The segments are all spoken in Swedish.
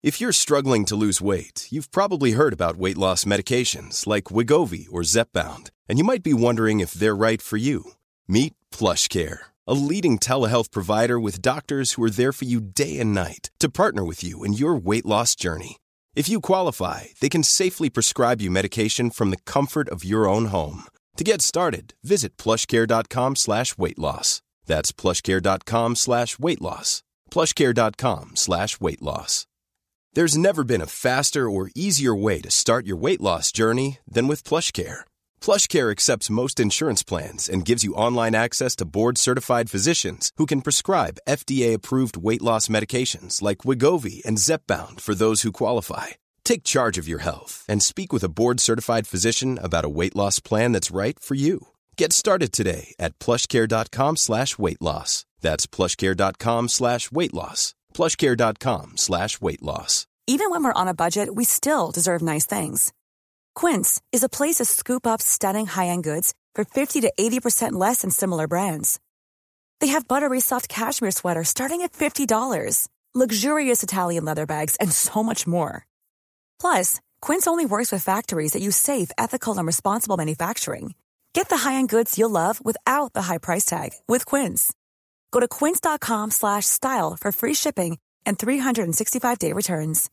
If you're struggling to lose weight, you've probably heard about weight loss medications like Wegovy or Zepbound, and you might be wondering if they're right for you. Meet PlushCare, a leading telehealth provider with doctors who are there for you day and night to partner with you in your weight loss journey. If you qualify, they can safely prescribe you medication from the comfort of your own home. To get started, visit plushcare.com/weightloss. That's plushcare.com/weightloss. plushcare.com/weightloss. There's never been a faster or easier way to start your weight loss journey than with PlushCare. PlushCare accepts most insurance plans and gives you online access to board-certified physicians who can prescribe FDA-approved weight loss medications like Wegovy and Zepbound for those who qualify. Take charge of your health and speak with a board-certified physician about a weight loss plan that's right for you. Get started today at plushcare.com/weightloss. That's plushcare.com/weightloss. plushcare.com/weightloss. Even when we're on a budget, we still deserve nice things. Quince is a place to scoop up stunning high-end goods for 50 to 80% less than similar brands. They have buttery soft cashmere sweaters starting at $50, luxurious Italian leather bags, and so much more. Plus, Quince only works with factories that use safe, ethical, and responsible manufacturing. Get the high-end goods you'll love without the high price tag with Quince. Go to quince.com/style for free shipping and 365-day returns.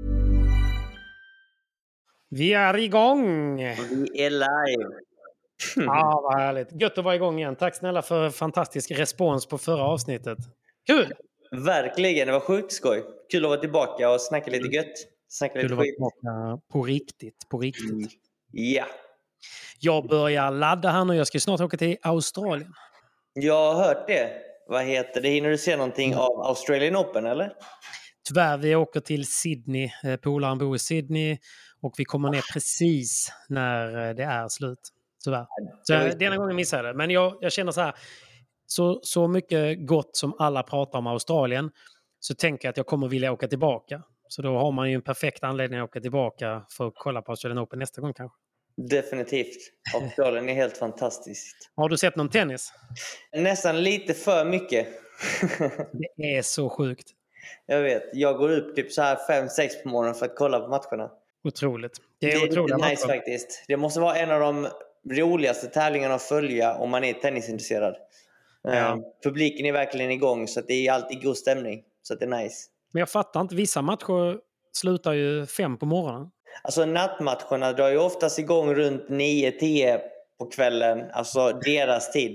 Vi är igång! Vi är live. Ja, vad härligt. Gött att vara igång igen. Tack snälla för fantastisk respons på förra avsnittet. Kul! Verkligen, det var sjukt skoj. Kul att vara tillbaka och snacka lite gött. Snacka lite Kul att vara skit. tillbaka på riktigt. På riktigt. Ja. Jag börjar ladda här nu. Jag ska snart åka till Australien. Jag har hört det. Vad heter det? Hinner du se någonting av Australian Open, eller? Tyvärr, vi åker till Sydney. Polaren bor i Sydney. Och vi kommer ner precis när det är slut. Tyvärr. Så denna gången missade jag det. Men jag känner så här. Så mycket gott som alla pratar om Australien. Så tänker jag att jag kommer vilja åka tillbaka. Så då har man ju en perfekt anledning att åka tillbaka. För att kolla på Australian Open nästa gång kanske. Definitivt. Australien är helt fantastiskt. Har du sett någon tennis? Nästan lite för mycket. Det är så sjukt. Jag vet. Jag går upp typ så här 5-6 på morgonen för att kolla på matcherna. Otroligt. Det är otroligt nice faktiskt. Det måste vara en av de roligaste tävlingarna att följa om man är tennisintresserad. Ja. Publiken är verkligen igång så att det är alltid god stämning. Så att det är nice. Men jag fattar inte. Vissa matcher slutar ju 5 på morgonen. Alltså nattmatcherna drar ju oftast igång runt 9-10 på kvällen. Alltså deras tid.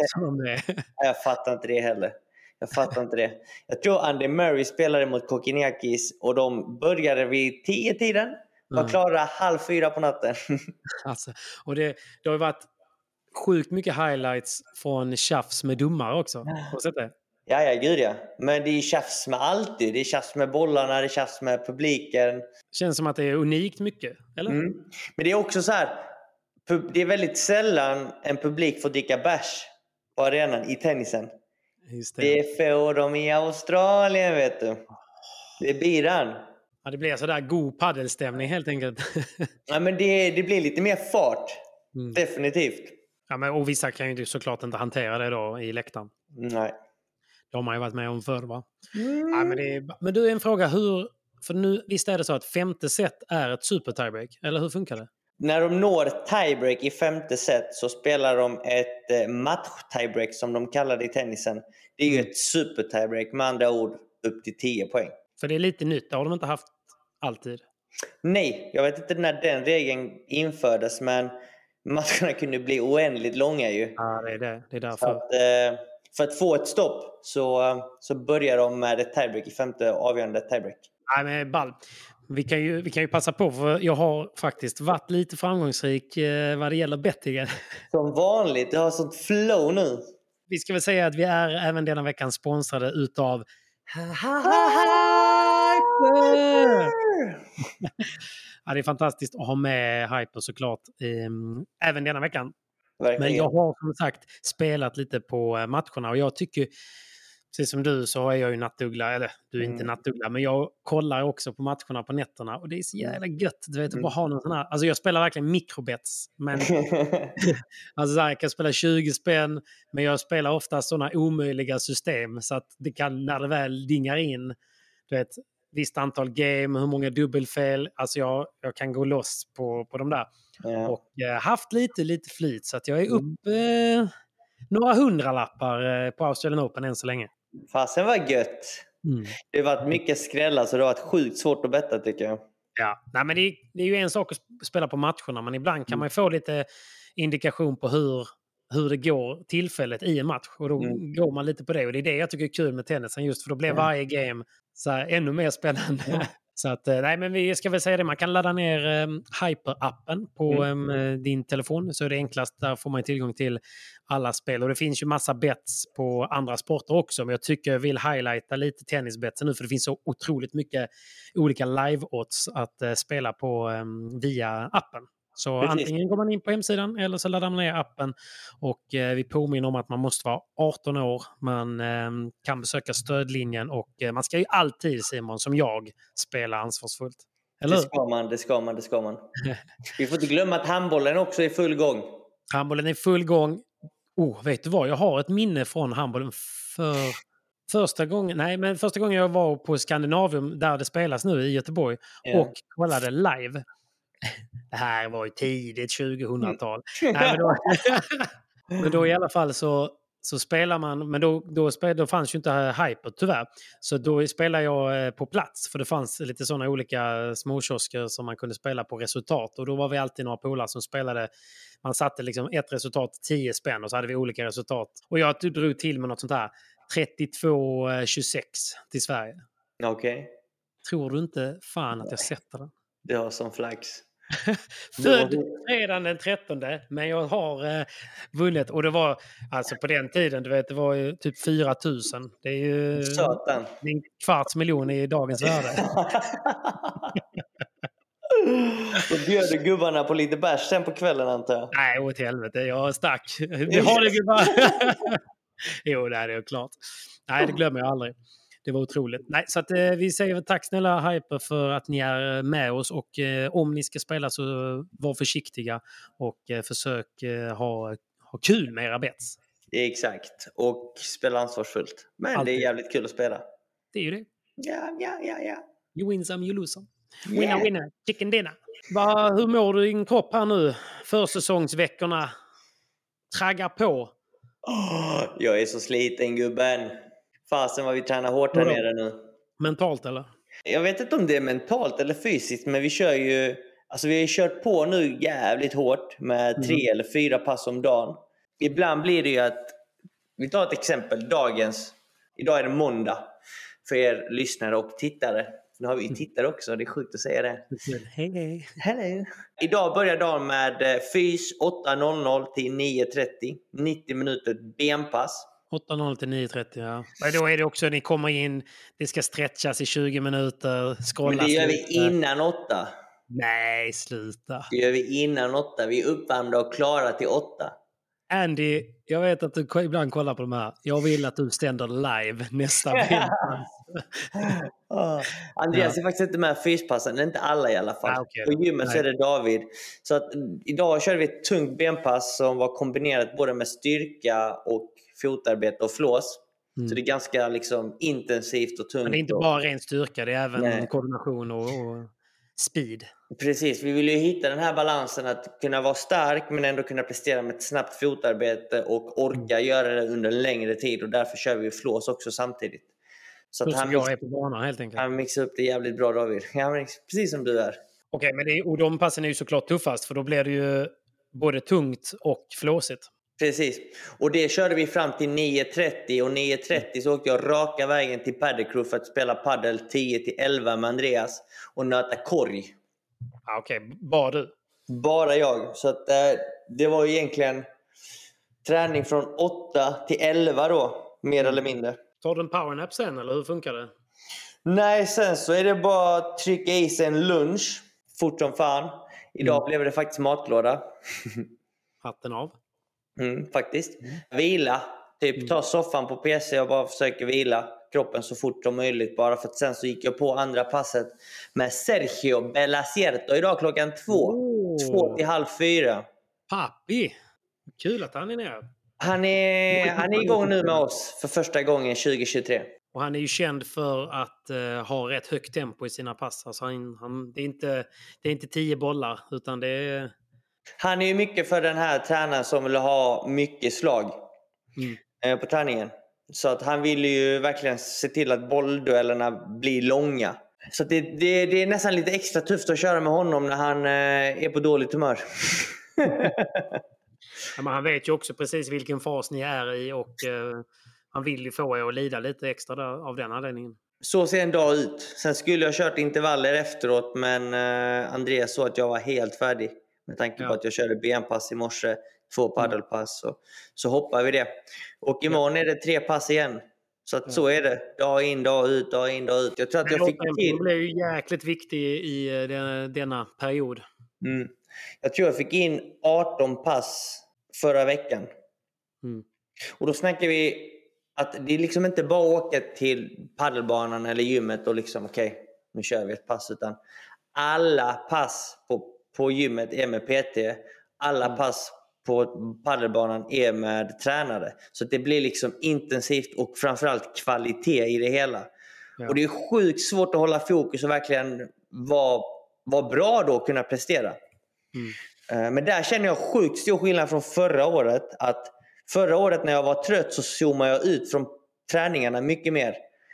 Jag fattar inte det heller. Jag tror Andy Murray spelade mot Kokkinakis och de började vid 10-tiden. Var klara 3:30 på natten. Alltså, och det har ju varit sjukt mycket highlights från tjafs med domare också. Har du sett det? Ja, gud ja. Men det är tjafs med alltid. Det är tjafs med bollarna, det är tjafs med publiken. Känns som att det är unikt mycket, eller? Men det är också så här. Det är väldigt sällan en publik får dricka bärs på arenan i tennisen. Just det. Det får de i Australien, vet du. Det är biran. Ja, det blir sådär god paddelstämning helt enkelt. Ja, men det blir lite mer fart. Definitivt. Ja, men, och vissa kan ju såklart inte hantera det då i läktaren. Nej. De har ju varit med om förr, va? Ja, men du, en fråga. För nu, visst är det så att 5:e set är ett super tiebreak? Eller hur funkar det? När de når tiebreak i 5:e set så spelar de ett match-tiebreak som de kallar det i tennisen. Det är ju ett super tiebreak, med andra ord upp till 10 poäng. För det är lite nytt, det har de inte haft alltid. Nej, jag vet inte när den regeln infördes, men matcherna kunde bli oändligt långa ju. Ja, det är det. Det är därför. För att få ett stopp så börjar de med ett tiebreak i 5:e avgörande tiebreak. Nej, men ball. Vi kan ju passa på, för jag har faktiskt varit lite framgångsrik vad det gäller bettingen. Som vanligt, du har sånt flow nu. Vi ska väl säga att vi är även denna veckan sponsrade utav Hyper! Ja, det är fantastiskt att ha med Hyper såklart även denna veckan. Verkligen. Men jag har som sagt spelat lite på matcherna och jag tycker, precis som du, så är jag ju nattuggla, eller du är inte nattuggla, men jag kollar också på matcherna på nätterna och det är så jävla gött, du vet, att bara ha någon sån här, alltså jag spelar verkligen mikrobets, men alltså så här, jag kan spela 20 spänn, men jag spelar ofta sådana omöjliga system så att det kan, när det väl dingar in, du vet, visst antal game, hur många dubbelfel. Alltså jag kan gå loss på de där. Ja. Och haft lite flyt, så att jag är uppe några 100-lappar på Australian Open än så länge. Fasen var gött. Det har varit mycket skrällar, så det har varit sjukt svårt att betta, tycker jag. Ja, nej, men det är ju en sak att spela på matcherna, men ibland kan man ju få lite indikation på hur det går tillfället i en match. Och då går man lite på det. Och det är det jag tycker är kul med tennisen, just för då blir varje game så här ännu mer spännande. Ja. Så att, nej, men vi ska väl säga det. Man kan ladda ner Hyper-appen på din telefon. Så är det enklast. Där får man tillgång till alla spel. Och det finns ju massa bets på andra sporter också. Men jag tycker jag vill highlighta lite tennisbetsen nu. För det finns så otroligt mycket olika live-odds att spela på via appen. Så antingen går man in på hemsidan eller så laddar man ner appen. Och vi påminner om att man måste vara 18 år. Man kan besöka stödlinjen och man ska ju alltid, Simon, som jag, spela ansvarsfullt. Eller? Det ska man. Vi får inte glömma att handbollen också är i full gång. Handbollen är i full gång. Vet du vad? Jag har ett minne från handbollen första gången jag var på Skandinavium, där det spelas nu i Göteborg, och kollade live. Det här var ju tidigt 2000-tal. Men då i alla fall så spelar man, men då fanns ju inte Hyper tyvärr. Så då spelade jag på plats, för det fanns lite sådana olika småkiosker som man kunde spela på resultat. Och då var vi alltid några polare som spelade. Man satte liksom ett resultat 10 spänn och så hade vi olika resultat. Och jag drog till med något sånt här 32-26 till Sverige. Okej. Tror du inte fan att jag sätter den? Det har som flax. Född redan den 13, men jag har vunnit. Och det var alltså på den tiden, du vet, det var ju typ 4 000. Det är ju en 250 000 i dagens värde. Då bjöd du gubbarna på lite bärs sen på kvällen, antar jag. Nej, åt helvete, jag stack. Det har det gubbar. Jo, det är det klart. Nej, det glömmer jag aldrig. Det var otroligt. Nej, så att, vi säger tack snälla Hyper för att ni är med oss. Och om ni ska spela så var försiktiga och försök ha kul med era bets. Exakt. Och spela ansvarsfullt. Men alltid. Det är jävligt kul att spela. Det är ju det. Ja. You win some, you lose some. Winner, chicken dinner. Hur mår du i din kropp här nu? Försäsongsveckorna traggar på. Jag är så sliten, gubben. Fasen vad vi tränar hårt här nere nu. Mentalt eller? Jag vet inte om det är mentalt eller fysiskt, men vi kör ju, alltså vi har ju kört på nu jävligt hårt med 3 eller 4 pass om dagen. Ibland blir det ju att, vi tar ett exempel, idag är det måndag för er lyssnare och tittare. Nu har vi ju tittare också, det är sjukt att säga det. Hej. Hello. Idag börjar dagen med fys 8.00 till 9.30. 90 minuter benpass. 8.00 till 9.30, ja. Men då är det också, ni kommer in, det ska stretchas i 20 minuter, scrollas. Men det gör vi innan 8. Nej, sluta. Det gör vi innan 8. Vi är uppvärmda och klara till 8. Andy, jag vet att du ibland kollar på de här. Jag vill att du ständer live nästa vecka. Andreas är faktiskt inte med fyspassen, inte alla i alla fall. Okay. På gymmet så är det David. Så att idag körde vi ett tungt benpass som var kombinerat både med styrka och fotarbete och flås. Så det är ganska liksom intensivt och tungt. Men det är inte bara ren styrka, det är även koordination och speed. Precis, vi vill ju hitta den här balansen att kunna vara stark men ändå kunna prestera med ett snabbt fotarbete och orka göra det under en längre tid, och därför kör vi flås också samtidigt. Så att jag är på banan helt enkelt. Han mixar upp det jävligt bra, David. Precis som du är. Okej, men och de passen är ju såklart tuffast, för då blir det ju både tungt och flåsigt. Precis, och det körde vi fram till 9.30, och 9.30 så åkte jag raka vägen till Paddelcrew för att spela paddel 10-11 med Andreas och nöta korg. Okej, bara du? Bara jag, så att det var egentligen träning från 8 till 11 då, mer eller mindre. Tar du en powernap sen, eller hur funkar det? Nej, sen så är det bara att trycka i sig en lunch fort som fan. Idag blev det faktiskt matlåda. Hatten av. Faktiskt. Vila. Typ ta soffan på PC och bara försöka vila kroppen så fort som möjligt. Bara för att sen så gick jag på andra passet med Sergio Belacierto idag klockan 2 till halv 4. Pappi! Kul att han är nere. Han är igång nu med oss för första gången 2023. Och han är ju känd för att ha rätt högt tempo i sina pass. Alltså det är inte 10 bollar, utan det är... Han är ju mycket för den här tränaren som vill ha mycket slag på träningen. Så att han vill ju verkligen se till att bollduellerna blir långa. Så det är nästan lite extra tufft att köra med honom när han är på dåligt humör. Ja, men han vet ju också precis vilken fas ni är i och han vill ju få er att lida lite extra där, av den anledningen. Så ser en dag ut. Sen skulle jag kört intervaller efteråt, men Andreas sa att jag var helt färdig. Med tanke på att jag körde benpass i morse, 2 paddelpass. Så hoppar vi det. Och imorgon är det 3 pass igen. Så att så är det. Dag in, dag ut, dag in, dag ut. Jag tror att jag fick till... Det blev ju jäkligt viktig i denna period. Jag tror jag fick in 18 pass förra veckan. Och då snackar vi att det är liksom inte bara att åka till paddelbanan eller gymmet och liksom okej, nu kör vi ett pass, utan alla pass på gymmet är med PT. Alla pass på paddelbanan är med tränare. Så det blir liksom intensivt och framförallt kvalitet i det hela. Ja. Och det är sjukt svårt att hålla fokus och verkligen vara bra då och kunna prestera. Men där känner jag sjukt stor skillnad från förra året. Att förra året när jag var trött så zoomade jag ut från träningarna mycket mer.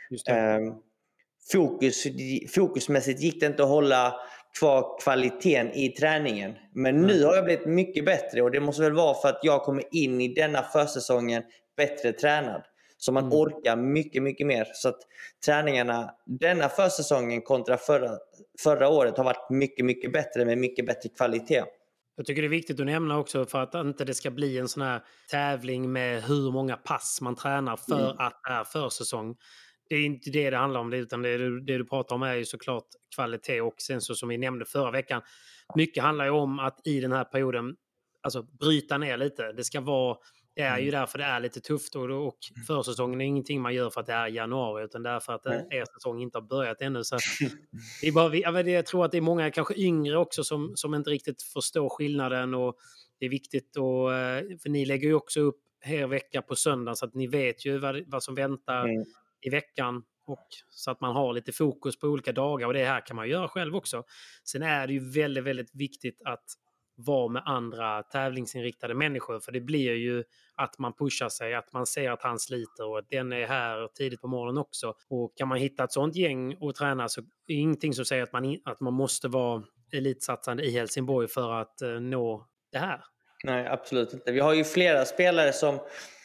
Fokusmässigt gick det inte att hålla kvar kvaliteten i träningen. Men nu har jag blivit mycket bättre, och det måste väl vara för att jag kommer in i denna försäsongen bättre tränad. Så man orkar mycket, mycket mer. Så att träningarna denna försäsongen kontra förra året har varit mycket, mycket bättre med mycket bättre kvalitet. Jag tycker det är viktigt att nämna också, för att inte det ska bli en sån här tävling med hur många pass man tränar för att det är försäsong. Det är inte det handlar om, utan det du pratar om är ju såklart kvalitet. Och sen så som vi nämnde förra veckan, mycket handlar ju om att i den här perioden alltså bryta ner lite. Det är ju därför det är lite tufft, och försäsongen är ingenting man gör för att det är januari, utan därför att er säsong inte har börjat ännu. Så det är bara, jag tror att det är många kanske yngre också som inte riktigt förstår skillnaden, och det är viktigt för ni lägger ju också upp här vecka på söndag, så att ni vet ju vad som väntar i veckan, och så att man har lite fokus på olika dagar, och det här kan man göra själv också. Sen är det ju väldigt, väldigt viktigt att vara med andra tävlingsinriktade människor, för det blir ju att man pushar sig, att man ser att han sliter och att den är här tidigt på morgonen också. Och kan man hitta ett sånt gäng och träna, så är det ingenting som säger att man måste vara elitsatsande i Helsingborg för att nå det här. Nej, absolut inte. Vi har ju flera spelare som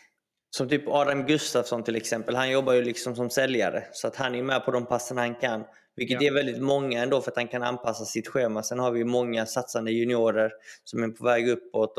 typ Adam Gustafsson till exempel. Han jobbar ju liksom som säljare, så att han är med på de passen han kan. Vilket är väldigt många ändå, för att han kan anpassa sitt schema. Sen har vi många satsande juniorer som är på väg uppåt.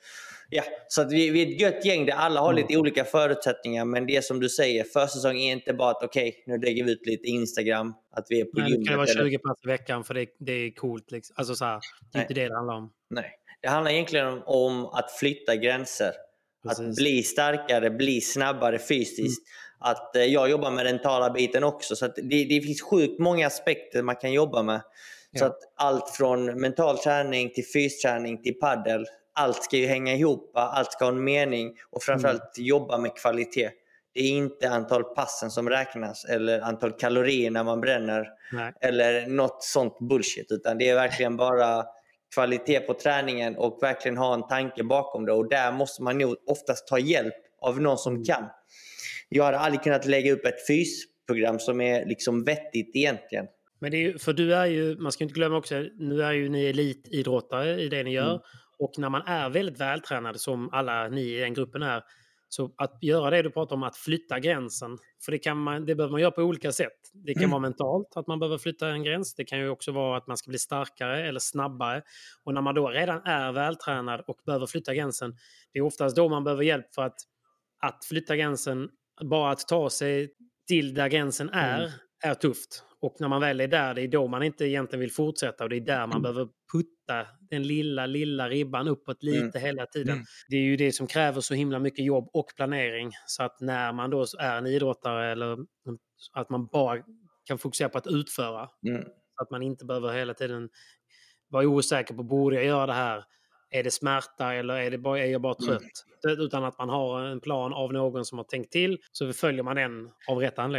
Så att vi är ett gött gäng där alla har lite olika förutsättningar. Men det är som du säger, försäsong är inte bara att okej, nu lägger vi ut lite Instagram. Att vi är på gymmet. Det kan vara 20 pass i veckan, för det är coolt. Liksom. Alltså så här, det är inte det handlar om. Nej, det handlar egentligen om att flytta gränser. Precis. Att bli starkare, bli snabbare fysiskt. Att jag jobbar med den mentala biten också. Så att det finns sjukt många aspekter man kan jobba med. Så att allt från mental träning till fysträning till paddel. Allt ska ju hänga ihop. Allt ska ha en mening. Och framförallt jobba med kvalitet. Det är inte antal passen som räknas. Eller antal kalorier när man bränner. Nej. Eller något sånt bullshit. Utan det är verkligen bara kvalitet på träningen. Och verkligen ha en tanke bakom det. Och där måste man nog oftast ta hjälp av någon som kan. Jag hade aldrig kunnat lägga upp ett fysprogram som är liksom vettigt egentligen. Men det är, för du är ju, man ska inte glömma också, nu är ju ni elitidrottare i det ni gör. Och när man är väldigt vältränad, som alla ni i den gruppen är, så att göra det du pratar om, att flytta gränsen, för det behöver man göra på olika sätt. Det kan vara mentalt, att man behöver flytta en gräns. Det kan ju också vara att man ska bli starkare eller snabbare. Och när man då redan är vältränad och behöver flytta gränsen, det är oftast då man behöver hjälp, för att flytta gränsen, bara att ta sig till där gränsen är tufft. Och när man väl är där, det är då man inte egentligen vill fortsätta, och det är där man behöver putta den lilla ribban uppåt lite hela tiden. Det är ju det som kräver så himla mycket jobb och planering, så att när man då är en idrottare, eller att man bara kan fokusera på att utföra, så att man inte behöver hela tiden vara osäker på, borde jag göra det här? Är det smärta eller är jag bara trött? Utan att man har en plan av någon som har tänkt till, så följer man den av rätt anledning.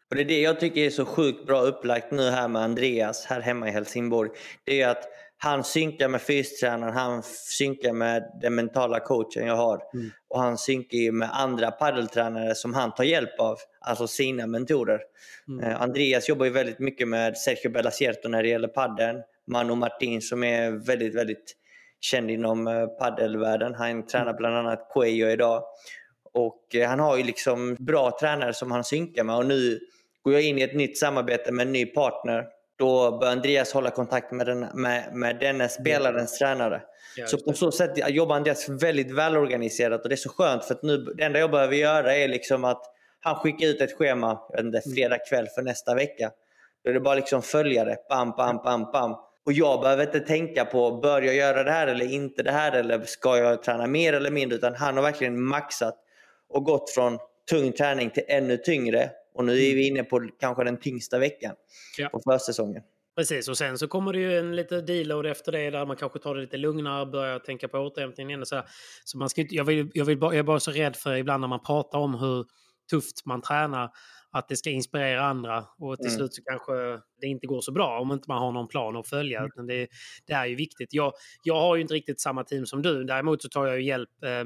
Och det är det jag tycker är så sjukt bra upplagt nu här med Andreas här hemma i Helsingborg. Det är att han synkar med fystränaren, han synkar med den mentala coachen jag har. Och han synkar ju med andra paddeltränare som han tar hjälp av, alltså sina mentorer. Andreas jobbar ju väldigt mycket med Sergio Bellacierto när det gäller paddeln. Manu Martin som är väldigt, väldigt känd inom paddelvärlden. Han tränar bland annat Cuello idag. Och han har ju liksom bra tränare som han synkar med. Och nu går jag in i ett nytt samarbete med en ny partner. Då bör Andreas hålla kontakt med denna spelarens tränare. Så på så sätt jobbar Andreas väldigt välorganiserat. Och det är så skönt för att nu, det enda jag behöver göra är liksom att han skickar ut ett schema fredag kväll för nästa vecka. Då är det bara liksom följa det. Bam, bam, bam, bam. Och jag behöver inte tänka på, bör jag göra det här eller inte det här? Eller ska jag träna mer eller mindre? Utan han har verkligen maxat och gått från tung träning till ännu tyngre. Och nu är vi inne på kanske den tyngsta veckan på försäsongen. Precis, och sen så kommer det ju en lite deload efter det där man kanske tar det lite lugnare och börjar tänka på återhämtningen igen och sådär. Så man ska inte, jag är bara så rädd för ibland när man pratar om hur tufft man tränar att det ska inspirera andra och till slut så kanske det inte går så bra om inte man har någon plan att följa. Det är ju viktigt. Jag har ju inte riktigt samma team som du. Däremot så tar jag ju hjälp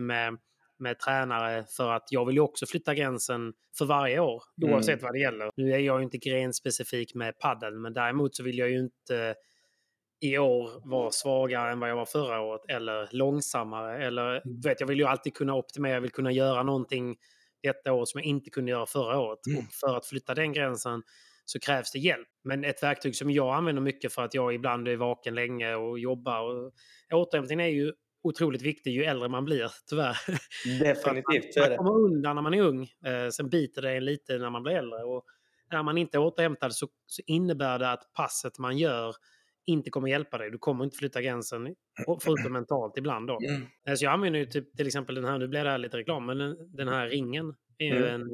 med tränare för att jag vill ju också flytta gränsen för varje år oavsett vad det gäller. Nu är jag ju inte grenspecifik med paddel, men däremot så vill jag ju inte i år vara svagare än vad jag var förra året eller långsammare eller jag vill ju alltid kunna optimera, jag vill kunna göra någonting detta år som jag inte kunde göra förra året. Och för att flytta den gränsen så krävs det hjälp. Men ett verktyg som jag använder mycket för att jag ibland är vaken länge och jobbar. Och återhämtning är ju otroligt viktig ju äldre man blir, tyvärr. Definitivt. Man kommer undan när man är ung. Sen biter det en lite när man blir äldre. Och när man inte är återhämtad så innebär det att passet man gör inte kommer hjälpa dig. Du kommer inte flytta gränsen förutom mentalt ibland då. Så jag använder ju typ, till exempel den här, nu blir det här lite reklam, men den här ringen är ju en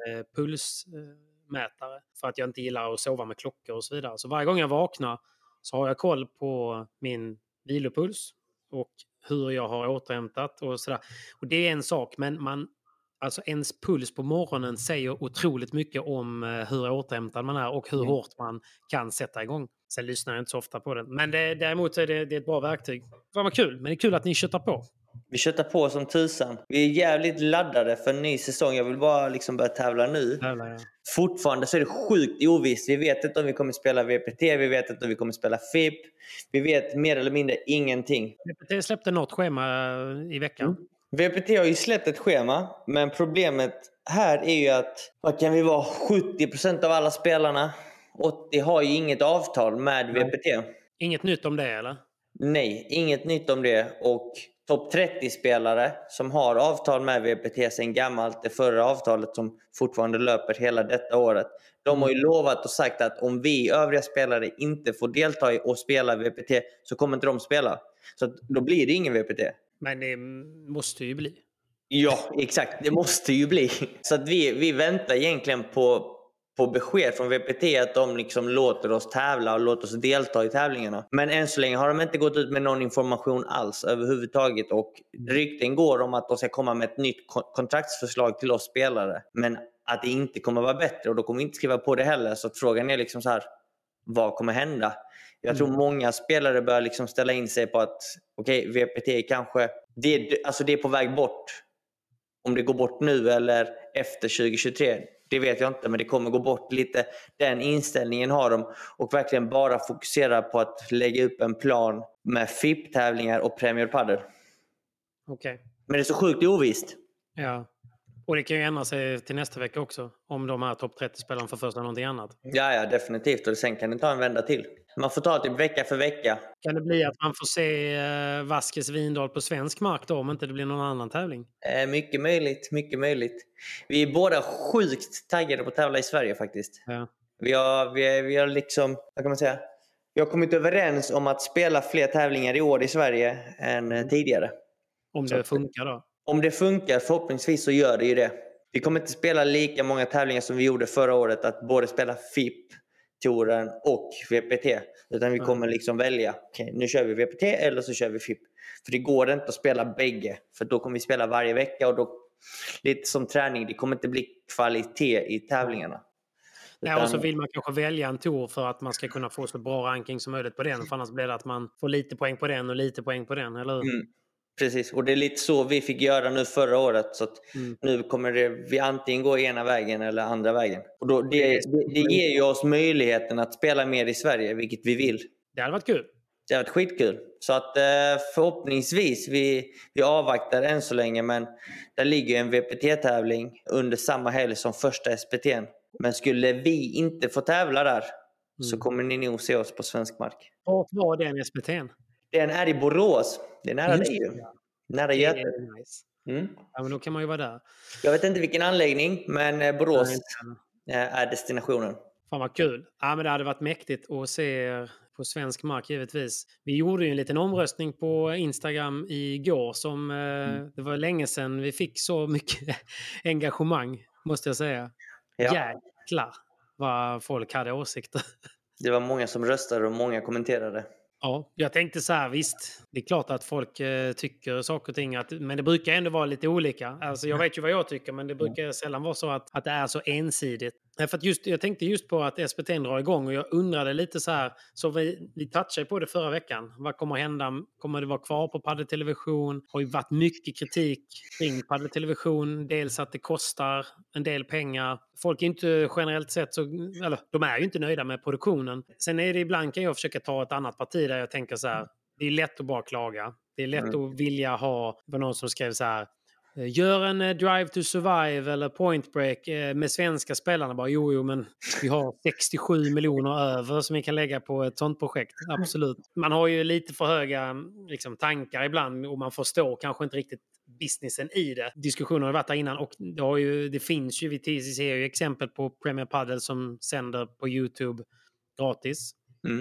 pulsmätare för att jag inte gillar att sova med klockor och så vidare. Så varje gång jag vaknar så har jag koll på min vilopuls och hur jag har återhämtat och sådär. Och det är en sak, men alltså ens puls på morgonen säger otroligt mycket om hur återhämtad man är och hur hårt man kan sätta igång. Sen lyssnar jag inte så ofta på den. Men däremot är det ett bra verktyg. Vad var kul, men det är kul att ni köttar på. Vi köttar på som tusan. Vi är jävligt laddade för en ny säsong. Jag vill bara liksom börja tävla nu. Fortfarande så är det sjukt ovisst. Vi vet inte om vi kommer spela VPT. Vi vet inte om vi kommer spela FIP. Vi vet mer eller mindre ingenting. VPT släppte något schema i veckan. VPT har ju släppt ett schema. Men problemet här är ju att vad kan vi vara 70% av alla spelarna. 80 har ju inget avtal med VPT. Inget nytt om det, eller? Nej, inget nytt om det. Och topp 30-spelare som har avtal med VPT sen gammalt, det förra avtalet som fortfarande löper hela detta året. De har ju lovat och sagt att om vi övriga spelare inte får delta i och spela VPT så kommer inte de spela. Så då blir det ingen VPT. Men det måste ju bli. Ja, exakt. Det måste ju bli. Så att vi väntar egentligen på besked från VPT att de liksom låter oss tävla och låter oss delta i tävlingarna. Men än så länge har de inte gått ut med någon information alls överhuvudtaget. Och rykten går om att de ska komma med ett nytt kontraktsförslag till oss spelare. Men att det inte kommer vara bättre och då kommer vi inte skriva på det heller. Så frågan är liksom så här, vad kommer hända? Jag tror många spelare börjar liksom ställa in sig på att VPT kanske, det är på väg bort. Om det går bort nu eller efter 2023, det vet jag inte, men det kommer gå bort lite. Den inställningen har de och verkligen bara fokusera på att lägga upp en plan med FIP-tävlingar och Premier Padel. Okej. Men det är så sjukt ovisst. Ja. Och det kan ju ändra sig till nästa vecka också. Om de här topp 30-spelarna får för sig någonting annat. Ja, definitivt. Och sen kan det ta en vända till. Man får ta typ vecka för vecka. Kan det bli att man får se Vasquez Vindal på svensk mark då, om inte det blir någon annan tävling? Mycket möjligt, mycket möjligt. Vi är båda sjukt taggade på att tävla i Sverige faktiskt. Ja. Vi har liksom, vad kan man säga? Vi har kommit överens om att spela fler tävlingar i år i Sverige än tidigare. Om det funkar då? Om det funkar, förhoppningsvis så gör det ju det. Vi kommer inte spela lika många tävlingar som vi gjorde förra året. Att både spela FIP-touren och VPT. Utan vi kommer liksom välja. Okej, nu kör vi VPT eller så kör vi FIP. För det går inte att spela bägge. För då kommer vi spela varje vecka. Och då, lite som träning, det kommer inte bli kvalitet i tävlingarna. Nej, och så vill man kanske välja en tour för att man ska kunna få så bra ranking som möjligt på den. För annars blir det att man får lite poäng på den och lite poäng på den, eller hur? Precis, och det är lite så vi fick göra nu förra året. Så att nu kommer vi antingen gå ena vägen eller andra vägen. Och då, det ger ju oss möjligheten att spela mer i Sverige, vilket vi vill. Det hade varit kul. Det har varit skitkul. Så att förhoppningsvis, vi avvaktar än så länge, men där ligger en VPT-tävling under samma helg som första SPT:n. Men skulle vi inte få tävla där så kommer ni nog se oss på svensk mark. Vart var den SPT:n? Den är i Borås. Det är nära dig ju. Nära Göte. Nice. Ja, men då kan man ju vara där. Jag vet inte vilken anläggning, men Borås är destinationen. Fan vad kul. Ja, men det hade varit mäktigt att se på svensk mark givetvis. Vi gjorde ju en liten omröstning på Instagram igår som det var länge sedan vi fick så mycket engagemang, måste jag säga. Ja. Jäklar vad folk hade åsikter. Det var många som röstade och många kommenterade. Ja, jag tänkte så här, visst, det är klart att folk tycker saker och ting, men det brukar ändå vara lite olika. Alltså jag vet ju vad jag tycker, men det brukar sällan vara så att det är så ensidigt. För att jag tänkte just på att SPT drar igång och jag undrade lite så här, så vi touchade på det förra veckan. Vad kommer att hända? Kommer det vara kvar på paddeltelevision? Det har ju varit mycket kritik kring paddeltelevision. Dels att det kostar en del pengar. Folk är inte generellt sett eller de är ju inte nöjda med produktionen. Sen är det ibland kan jag försöka ta ett annat parti där jag tänker så här, det är lätt att bara klaga. Det är lätt att vilja ha, det var någon som skrev så här, gör en Drive to Survive eller Point Break med svenska spelarna. Bara, jo, men vi har 67 miljoner över som vi kan lägga på ett sånt projekt. Absolut. Man har ju lite för höga tankar ibland och man förstår kanske inte riktigt businessen i det. Diskussioner har varit där innan och det finns ju, vi TCC ju exempel på Premier Padel som sänder på YouTube gratis.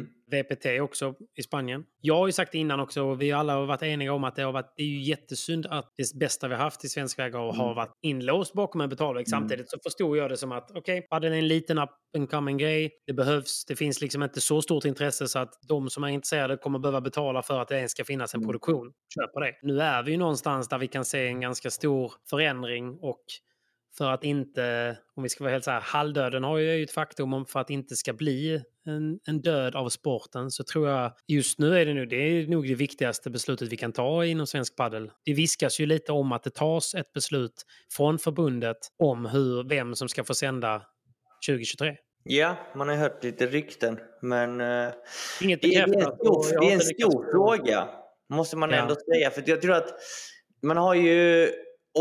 VPT också i Spanien. Jag har ju sagt innan också, och vi alla har varit eniga om att det är ju jättesynd att det bästa vi har haft i svensk vägar har varit inlåst bakom en betalväg. Samtidigt så förstod jag det som att padel är en liten up and coming grej. Det behövs, det finns inte så stort intresse så att de som är intresserade kommer behöva betala för att det ens ska finnas en produktion. Köpa det. Nu är vi ju någonstans där vi kan se en ganska stor förändring och för att inte, om vi ska vara helt så här, halvdöden har ju ett faktum om för att inte ska bli en död av sporten så tror jag just nu det är nog det viktigaste beslutet vi kan ta inom svensk paddel. Det viskas ju lite om att det tas ett beslut från förbundet om vem som ska få sända 2023. Ja, man har hört lite rykten, men inget det är en stor fråga, måste man ändå säga. För jag tror att man har ju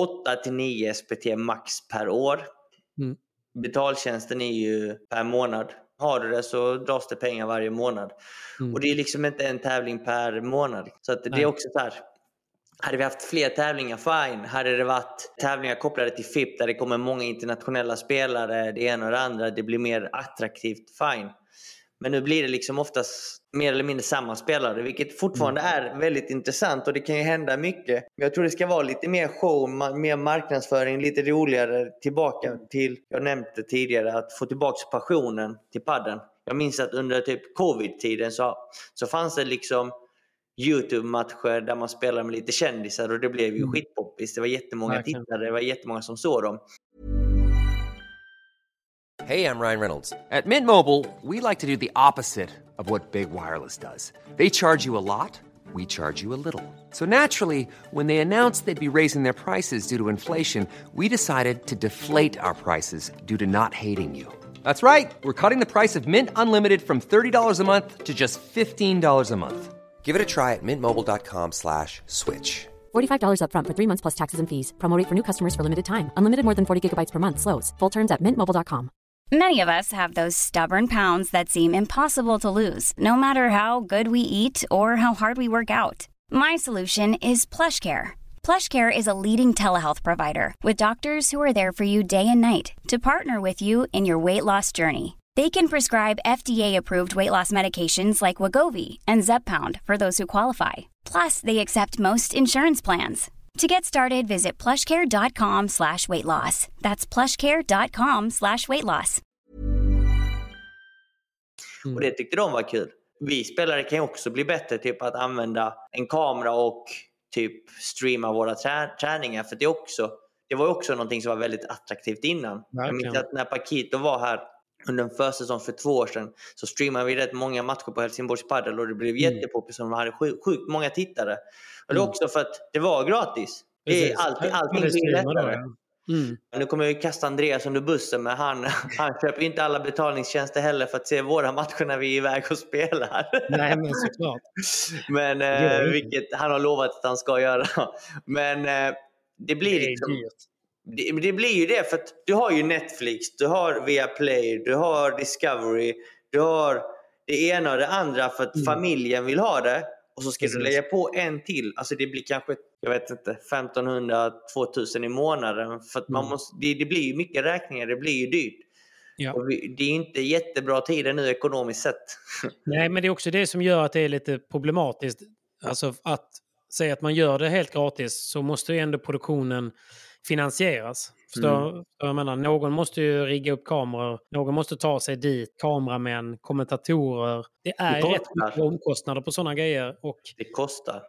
8-9 SPT max per år. Betaltjänsten är ju per månad. Har du det så dras det pengar varje månad. Och det är inte en tävling per månad. Så att det är också så här. Hade vi haft fler tävlingar, fine. Hade det varit tävlingar kopplade till FIP där det kommer många internationella spelare, det ena och det andra, det blir mer attraktivt, fine. Men nu blir det oftast mer eller mindre samma spelare, vilket fortfarande är väldigt intressant och det kan ju hända mycket. Men jag tror det ska vara lite mer show, mer marknadsföring, lite roligare tillbaka till, jag nämnde tidigare, att få tillbaka passionen till padden. Jag minns att under typ covid-tiden så fanns det YouTube-matcher där man spelade med lite kändisar och det blev ju skitpoppis. Det var jättemånga tittare, det var jättemånga som såg dem. Hey, I'm Ryan Reynolds. At Mint Mobile, we like to do the opposite of what Big Wireless does. They charge you a lot, we charge you a little. So naturally, when they announced they'd be raising their prices due to inflation, we decided to deflate our prices due to not hating you. That's right. We're cutting the price of Mint Unlimited from $30 a month to just $15 a month. Give it a try at mintmobile.com/switch. $45 up front for 3 months plus taxes and fees. Promo rate for new customers for limited time. Unlimited more than 40 gigabytes per month slows. Full terms at mintmobile.com. Many of us have those stubborn pounds that seem impossible to lose, no matter how good we eat or how hard we work out. My solution is PlushCare. PlushCare is a leading telehealth provider with doctors who are there for you day and night to partner with you in your weight loss journey. They can prescribe FDA-approved weight loss medications like Wegovy and Zepbound for those who qualify. Plus, they accept most insurance plans. To get started, visit plushcare.com/weightloss. That's plushcare.com/weightloss. Och det tyckte de var kul. Vi spelare kan ju också bli bättre typ att använda en kamera och typ streama våra träningar. För det var ju också någonting som var väldigt attraktivt innan. Jag minns att när Paquito var här under en försäsong för 2 år sedan så streamade vi rätt många matcher på Helsingborgs Padel och det blev jättepoppis som hade sjukt många tittare. Och det är också för att det var gratis. Det är allting blir lättare. Nu kommer jag ju kasta Andreas under bussen, men han köper inte alla betalningstjänster heller för att se våra matcher när vi är iväg och spelar. Nej, men såklart. Men vilket han har lovat att han ska göra. Men det blir liksom... Det blir ju det, för att du har ju Netflix, du har Viaplay, du har Discovery, du har det ena och det andra för att familjen vill ha det. Och så ska du lägga på en till. Alltså det blir kanske, jag vet inte, 1500-2000 i månaden. För att man måste, det blir ju mycket räkningar, det blir ju dyrt. Ja. Och det är inte jättebra tider nu ekonomiskt sett. Nej, men det är också det som gör att det är lite problematiskt. Alltså att säga att man gör det helt gratis, så måste ju ändå produktionen finansieras. Jag menar, någon måste ju rigga upp kameror, någon måste ta sig dit, kameramän, kommentatorer. Det är rätt mycket omkostnader på sådana grejer. Och det kostar.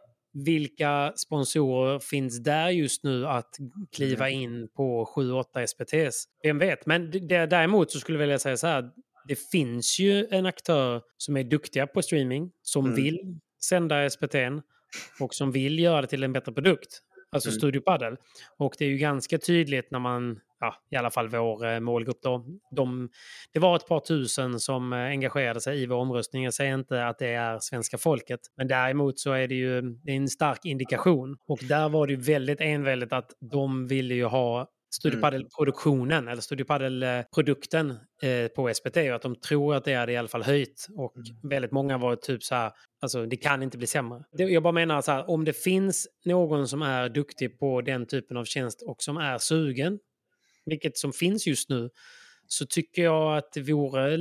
Vilka sponsorer finns där just nu att kliva in på 7-8 SPTs? Vem vet? Men däremot så skulle jag vilja säga så här, det finns ju en aktör som är duktiga på streaming, som vill sända SPT:n och som vill göra det till en bättre produkt. Alltså Studio Padel. Och det är ju ganska tydligt när man, i alla fall vår målgrupp då, det var ett par tusen som engagerade sig i vår omröstning. Jag säger inte att det är svenska folket, men däremot så är det ju en stark indikation. Och där var det ju väldigt enväldigt att de ville ju ha Studio Padel-produktionen eller Studio Padel-produkten på SPT, och att de tror att det hade i alla fall höjt. Och väldigt många var typ så här, alltså det kan inte bli sämre. Jag bara menar så här, om det finns någon som är duktig på den typen av tjänst och som är sugen, vilket som finns just nu, så tycker jag att det vore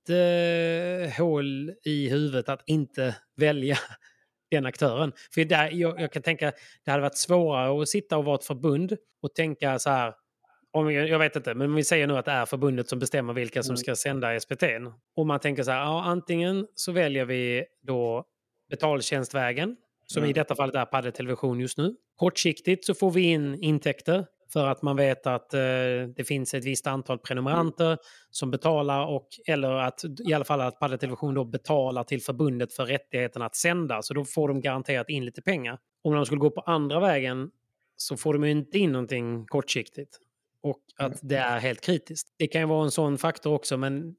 lite hål i huvudet att inte välja den aktören. För där, jag kan tänka, det hade varit svårare att sitta och vara ett förbund och tänka så här, jag vet inte, men vi säger nu att det är förbundet som bestämmer vilka som ska sända SPT:n. Och man tänker så här, antingen så väljer vi då betaltjänstvägen, som i detta fallet är Padel Television just nu. Kortsiktigt så får vi in intäkter för att man vet att det finns ett visst antal prenumeranter som betalar, eller att i alla fall att Padel Television då betalar till förbundet för rättigheten att sända. Så då får de garanterat in lite pengar. Om de skulle gå på andra vägen så får de ju inte in någonting kortsiktigt. Och att det är helt kritiskt. Det kan ju vara en sån faktor också, men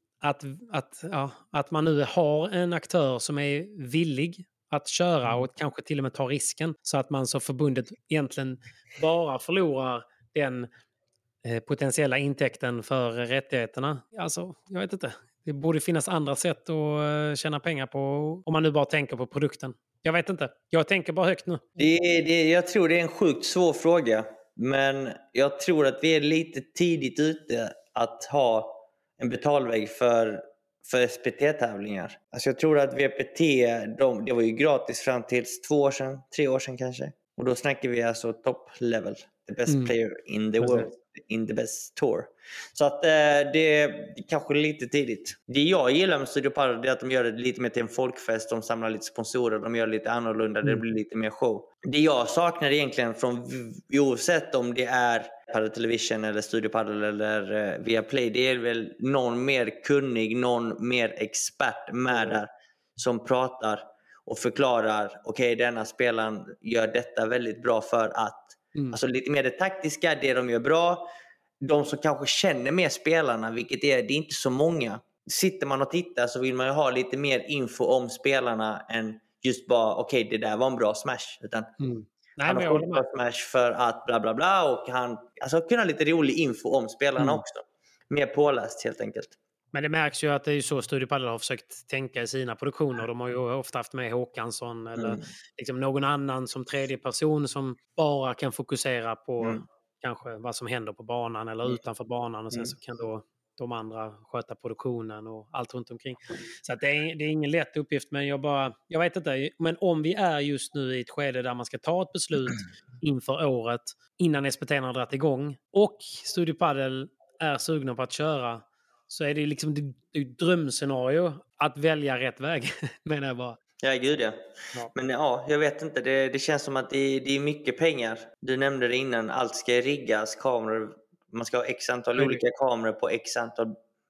att man nu har en aktör som är villig att köra och kanske till och med ta risken, så att man så förbundet egentligen bara förlorar den potentiella intäkten för rättigheterna. Alltså, jag vet inte. Det borde finnas andra sätt att tjäna pengar på, om man nu bara tänker på produkten. Jag vet inte. Jag tänker bara högt nu. Jag tror det är en sjukt svår fråga. Men jag tror att vi är lite tidigt ute att ha en betalväg för SPT-tävlingar. Alltså jag tror att VPT, det var ju gratis fram till 2 år sedan, 3 år sedan kanske. Och då snackar vi alltså top level. The best player in the world. In the best tour. Så att det är kanske lite tidigt. Det jag gillar med Studio Padel är att de gör det lite mer till en folkfest. De samlar lite sponsorer. De gör det lite annorlunda. Det blir lite mer show. Det jag saknar egentligen från, oavsett om det är Padel Television eller Studio Padel eller Viaplay, det är väl någon mer kunnig, någon mer expert med där som pratar och förklarar, okej, denna spelaren gör detta väldigt bra för att. Alltså lite mer det taktiska, det de gör bra. De som kanske känner mer spelarna, vilket det är inte så många. Sitter man och tittar så vill man ju ha lite mer info om spelarna än just bara, okej, det där var en bra smash. Utan han har fått en bra smash för att bla bla bla, och han alltså kunna lite rolig info om spelarna också. Mer påläst helt enkelt. Men det märks ju att det är så Studio Padel har försökt tänka i sina produktioner. De har ju ofta haft med Håkansson eller liksom någon annan som tredje person som bara kan fokusera på kanske vad som händer på banan eller utanför banan, och sen så kan då de andra sköta produktionen och allt runt omkring. Så att det är ingen lätt uppgift, men jag vet inte. Men om vi är just nu i ett skede där man ska ta ett beslut inför året innan SPT har dragit igång och Studio Padel är sugna på att köra, så är det liksom det drömscenario att välja rätt väg, menar jag bara. Ja, gud ja. Men jag vet inte. Det känns som att det är mycket pengar. Du nämnde det innan. Allt ska riggas, kameror. Man ska ha x antal olika kameror på x antal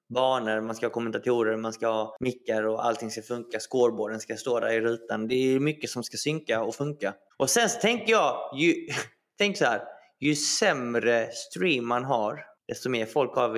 banor, man ska ha kommentatorer, man ska ha mickar och allting ska funka. Scoreboarden ska stå där i rutan. Det är mycket som ska synka och funka. Och sen så tänker jag, tänk så här, ju sämre stream man har, desto mer folk har vi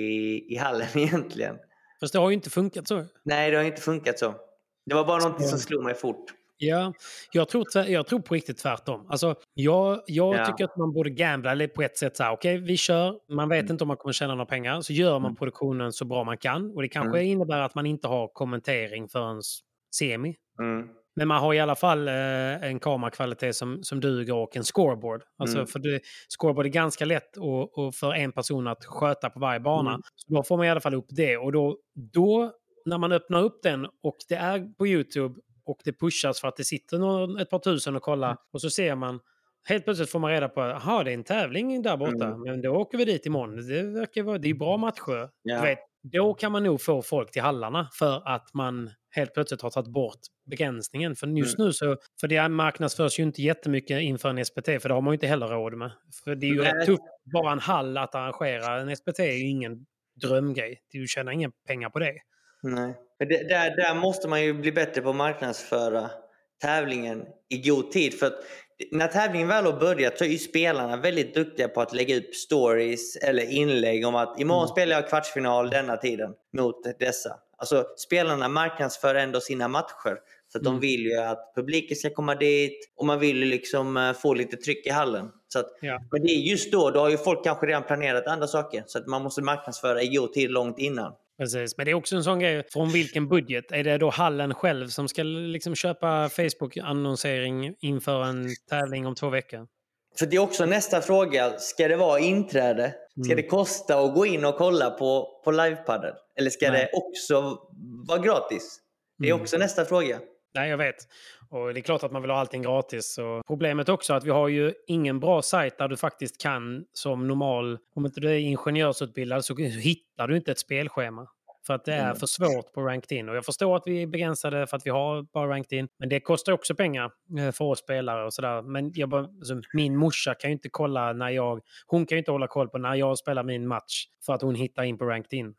i hallen egentligen. Fast det har ju inte funkat så. Nej, det har inte funkat så. Det var bara något som slog mig fort. Ja, jag tror på riktigt tvärtom. Alltså, jag tycker att man borde gambla eller på ett sätt så här, okej, vi kör, man vet inte om man kommer tjäna några pengar, så gör man produktionen så bra man kan. Och det kanske innebär att man inte har kommentering förrän semi. Men man har i alla fall en kamerakvalitet som duger och en scoreboard. Alltså för scoreboard är ganska lätt och för en person att sköta på varje bana. Så då får man i alla fall upp det. Och då när man öppnar upp den och det är på YouTube och det pushas för att det sitter ett par tusen och kollar och så ser man, helt plötsligt får man reda på att det är en tävling där borta, men då åker vi dit imorgon. Det är bra matcher. Vet, då kan man nog få folk till hallarna för att man helt plötsligt har tagit bort begränsningen. För just nu så, för det marknadsförs ju inte jättemycket inför en SPT, för det har man ju inte heller råd med. För det är ju rätt tufft, bara en hall att arrangera. En SPT är ju ingen drömgrej. Du tjänar inga pengar på det. Nej. Där måste man ju bli bättre på att marknadsföra tävlingen i god tid. För att när tävlingen väl har börjat så är ju spelarna väldigt duktiga på att lägga upp stories eller inlägg om att imorgon spelar jag kvartsfinal denna tiden mot dessa. Alltså spelarna marknadsför ändå sina matcher. För att de vill ju att publiken ska komma dit och man vill ju liksom få lite tryck i hallen. Så att, men det är just då har ju folk kanske redan planerat andra saker. Så att man måste marknadsföra i god tid långt innan. Precis, men det är också en sån grej, från vilken budget? Är det då hallen själv som ska liksom köpa Facebook-annonsering inför en tävling om 2 veckor? För det är också nästa fråga, ska det vara inträde? Ska det kosta att gå in och kolla på livepadel? Eller ska det också vara gratis? Det är också nästa fråga. Nej, jag vet. Och det är klart att man vill ha allting gratis. Och problemet också är att vi har ju ingen bra sajt där du faktiskt kan som normal, om inte du är ingenjörsutbildad så hittar du inte ett spelschema. För att det är för svårt på Ranked In. Och jag förstår att vi är begränsade för att vi har bara Ranked In. Men det kostar också pengar för oss spelare och sådär. Men min morsa kan ju inte kolla hon kan ju inte hålla koll på när jag spelar min match. För att hon hittar in på Ranked In.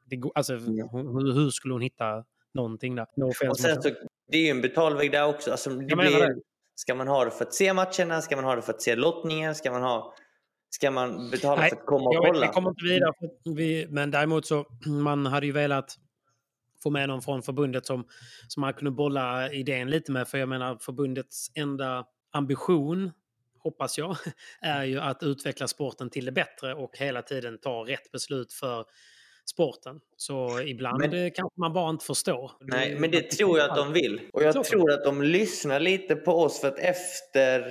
Hur skulle hon hitta någonting där? Och sen så, det är ju en betalväg där också. Alltså, ska man ha det för att se matcherna? Ska man ha det för att se lottningen? Ska man betala för att komma och kolla? Det kommer inte vidare. Men däremot så man hade ju velat få med någon från förbundet som man kunde bolla idén lite med. För jag menar, förbundets enda ambition, hoppas jag, är ju att utveckla sporten till det bättre och hela tiden ta rätt beslut för sporten. Så ibland kanske man bara inte förstår. Nej, men det tror jag att de vill. Och jag tror att de lyssnar lite på oss för att efter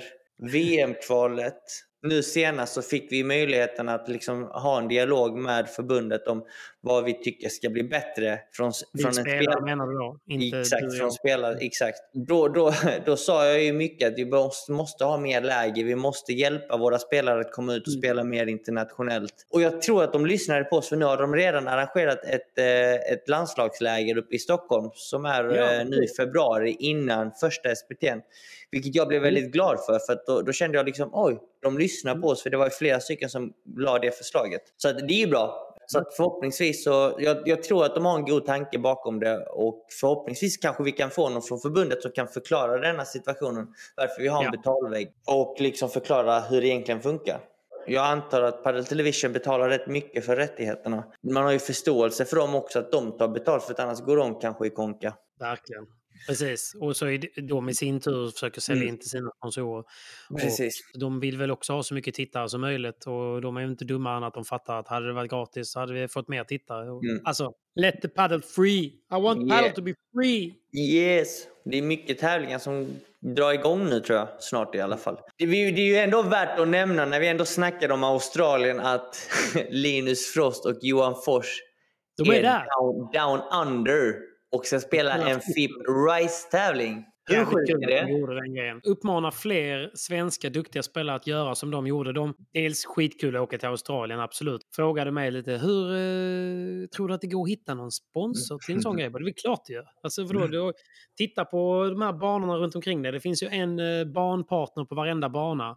VM-kvalet nu senast så fick vi möjligheten att liksom ha en dialog med förbundet om vad vi tycker ska bli bättre från en spelare, menar du då? Inte exakt, från spelare, exakt. Då sa jag ju mycket att vi måste ha mer läge, vi måste hjälpa våra spelare att komma ut och spela mer internationellt. Och jag tror att de lyssnade på oss, för nu har de redan arrangerat ett landslagsläger uppe i Stockholm som är nu i februari innan första SPT:n. Vilket jag blev väldigt glad för att då kände jag liksom, de lyssnar på oss, för det var ju flera stycken som la det förslaget. Så att det är ju bra. Så att förhoppningsvis så, jag tror att de har en god tanke bakom det, och förhoppningsvis kanske vi kan få någon från förbundet som kan förklara denna situationen, varför vi har en betalvägg och liksom förklara hur det egentligen funkar. Jag antar att Padel Television betalar rätt mycket för rättigheterna. Man har ju förståelse för dem också, att de tar betalt, för att annars går de kanske i konka. Verkligen. Precis, och så är de i sin tur försöker sälja in till sina sponsorer. Precis. Och de vill väl också ha så mycket tittare som möjligt, och de är ju inte dumma än att de fattar att hade det varit gratis så hade vi fått mer tittare. Alltså, let the paddle free. I want paddle to be free. Yes, det är mycket tävlingar som drar igång nu, tror jag, snart i alla fall. Det är ju ändå värt att nämna, när vi ändå snackade om Australien, att Linus Frost och Johan Fors är där. Down under och ska spela en FIP Rise-tävling. Hur sjukt är det? De gjorde den grejen. Uppmanar fler svenska duktiga spelare att göra som de gjorde. Dels skitkul att åka till Australien, absolut. Frågade mig lite, hur tror du att det går att hitta någon sponsor till en sån grej? Det är väl klart det gör. Alltså, titta på de här banorna runt omkring det. Det finns ju en banpartner på varenda bana.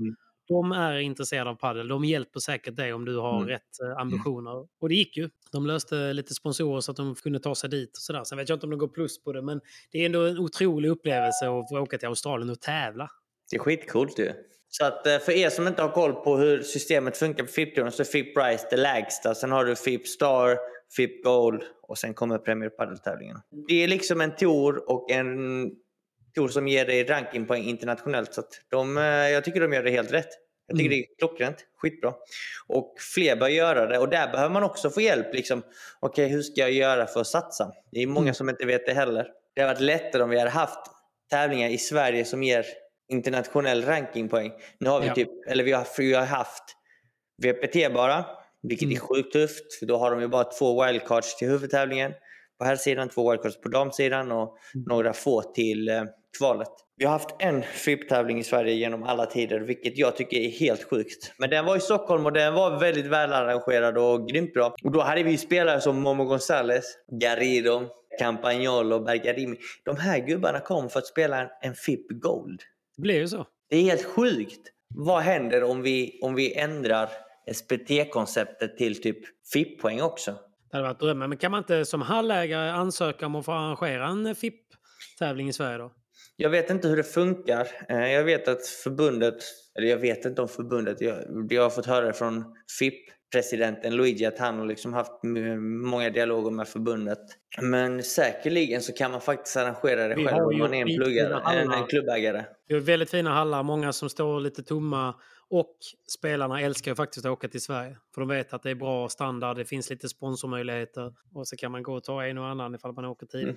de är intresserade av padel. De hjälper säkert dig om du har rätt ambitioner. Och det gick ju. De löste lite sponsorer så att de kunde ta sig dit och sådär. Sen vet jag inte om de går plus på det, men det är ändå en otrolig upplevelse att få åka till Australien och tävla. Det är skitcoolt ju. Så att för er som inte har koll på hur systemet funkar på FIP-touren så är FIP Prize det lägsta. Sen har du FIP Star, FIP Gold och sen kommer Premier Padel-tävlingen. Det är liksom en tour och en tour som ger dig rankingpoäng internationellt. Så att jag tycker de gör det helt rätt. Jag tycker det är klockrent, skitbra. Och fler bör göra det. Och där behöver man också få hjälp. Liksom, okej, hur ska jag göra för att satsa? Det är många som inte vet det heller. Det har varit lättare om vi hade haft tävlingar i Sverige som ger internationell rankingpoäng. Nu har vi vi har haft VPT bara, vilket är sjukt tufft. För då har de ju bara 2 wildcards till huvudtävlingen på här sidan, 2 wildcards på damsidan och några få till kvalet. Vi har haft en FIP-tävling i Sverige genom alla tider, vilket jag tycker är helt sjukt. Men den var i Stockholm och den var väldigt välarrangerad och grymt bra. Och då hade vi spelare som Momo González, Garrido, Campagnolo och Bergarimi. De här gubbarna kom för att spela en FIP Gold. Det blir ju så. Det är helt sjukt. Vad händer om vi ändrar SPT-konceptet till typ FIP-poäng också? Det hade varit drömmen. Men kan man inte som hallägare ansöka om att få arrangera en FIP-tävling i Sverige då? Jag vet inte hur det funkar. Jag vet att förbundet, eller jag vet inte om förbundet, jag har fått höra från FIP-presidenten Luigi att han har liksom haft många dialoger med förbundet. Men säkerligen så kan man faktiskt arrangera det själv om man är en klubbägare. Det är väldigt fina hallar, många som står lite tomma och spelarna älskar ju faktiskt att åka till Sverige. För de vet att det är bra standard, det finns lite sponsormöjligheter och så kan man gå och ta en och annan ifall man åker tidigt.